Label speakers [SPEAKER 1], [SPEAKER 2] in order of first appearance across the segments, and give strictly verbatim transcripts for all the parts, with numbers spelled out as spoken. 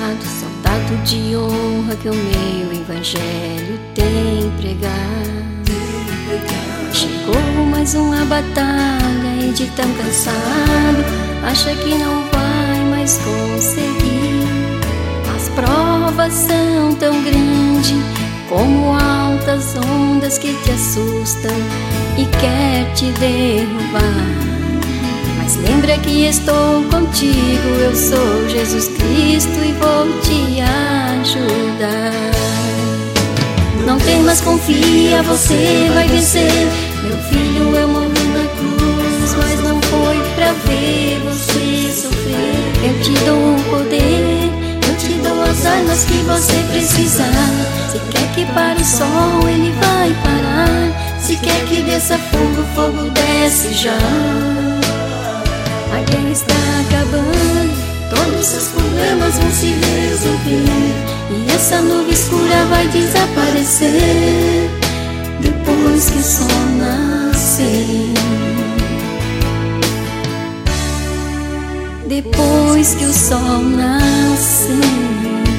[SPEAKER 1] soldado, soldado de honra que o meu evangelho tem pregado. Chegou mais uma batalha e de tão cansado acha que não vai mais conseguir. As provas são tão grandes como altas ondas que te assustam e quer te derrubar. Mas lembra que estou contigo, eu sou Jesus Cristo e vou te ajudar. Não temas, confia, você vai vencer. Meu filho, eu morri na cruz, mas não foi pra ver você sofrer. Eu te dou o poder, eu te dou as armas que você precisar. Se quer que pare o sol, ele vai parar. Se quer que desça fogo, fogo desce já. A guerra está acabando, todos os problemas vão se resolver e essa nuvem escura vai desaparecer depois que o sol nascer. Depois que o sol nascer.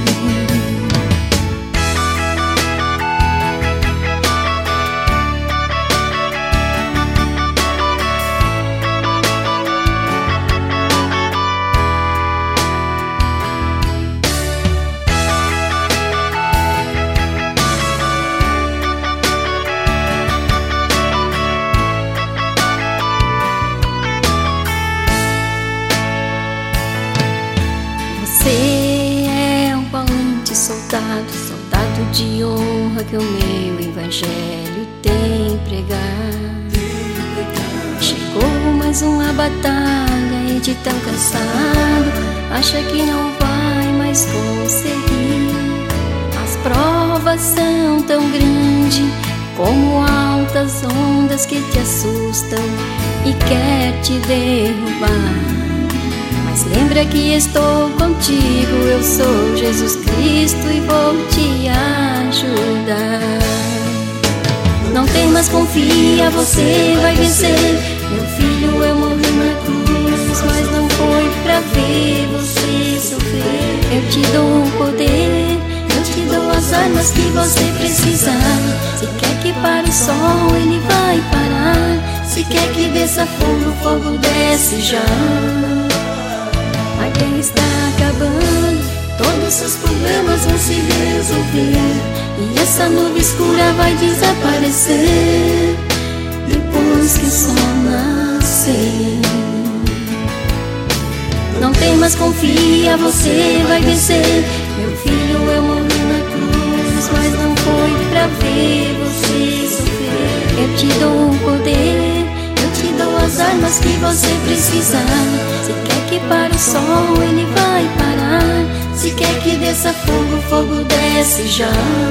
[SPEAKER 1] Você é um valente soldado, soldado de honra que o meu evangelho tem pregado. Chegou mais uma batalha e de tão cansado acha que não vai mais conseguir. As provas são tão grandes como altas ondas que te assustam e quer te derrubar. Mas lembra que estou contigo, eu sou Jesus Cristo e vou te ajudar. Não temas, confia, você vai vencer. Meu filho, eu morri na cruz, mas não foi pra ver você sofrer. Eu te dou o poder, eu te dou as armas que você precisar. Se quer que pare o sol, ele vai parar. Se quer que desça fogo, fogo desce já. A guerra está acabando, todos os problemas vão se resolver e essa nuvem escura vai desaparecer depois que o sol nascer. Não temas, confia, você vai vencer. Meu filho, eu morri na cruz, mas não foi pra ver você sofrer. Eu te dou o poder, eu te dou as armas que você precisar. Se quer que pare o sol, ele vai parar. Se quer que desça fogo, fogo desce já.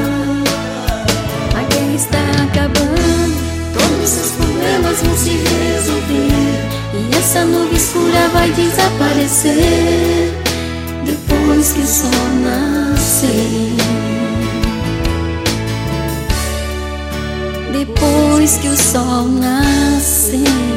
[SPEAKER 1] A guerra está acabando, todos os problemas vão se resolver e essa nuvem escura vai desaparecer depois que o sol nascer. Depois que o sol nascer.